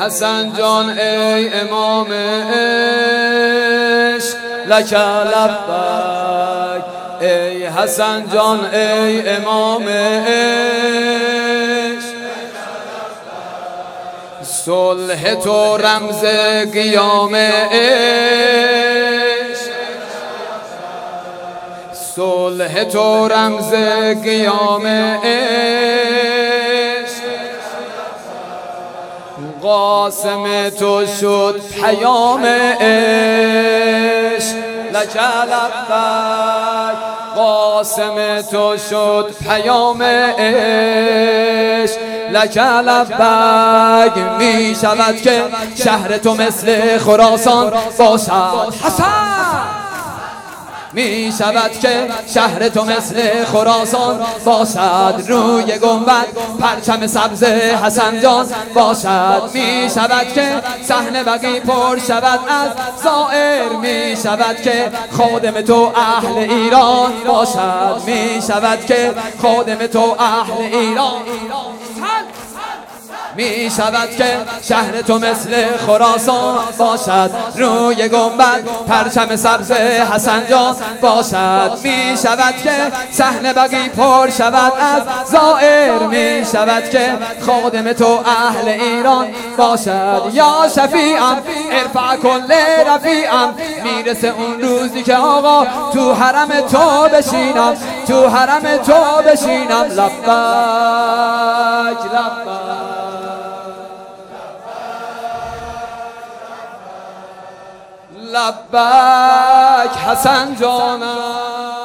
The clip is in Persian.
حسن جان ای امام عشق لک لبیک. ای حسن جان ای امام عشق، صلح تو رمز قیام عشق، صلح تو رمز قیام عشق. قاسم تو شد پیام عشق لک لبیک. قاسم تو شد پیام عشق لک لبیک. می شود که شهر تو مثل خراسان باشد حسن، می شود که شهر تو مثل خراسان باشد. روی گنبد پرچم سبز حسن جان باشد. می شود که صحن بقیع پر شود از زائر. می شود که خادم تو اهل ایران باشد. می شود که خادم تو اهل ایران. می شود که شهر تو مثل خراسان باشد. روی گنبد پرچم سبز حسن جان باشد. می شود که صحن بقیع پر شود از زائر. می شود که خادم تو اهل ایران باشد. یا شفیعم ارفع کل رفیعم، میرسه اون روزی که آقا تو حرم تو بشینم، تو حرم تو بشینم. لبیک لبیک لبیک حسن جانم.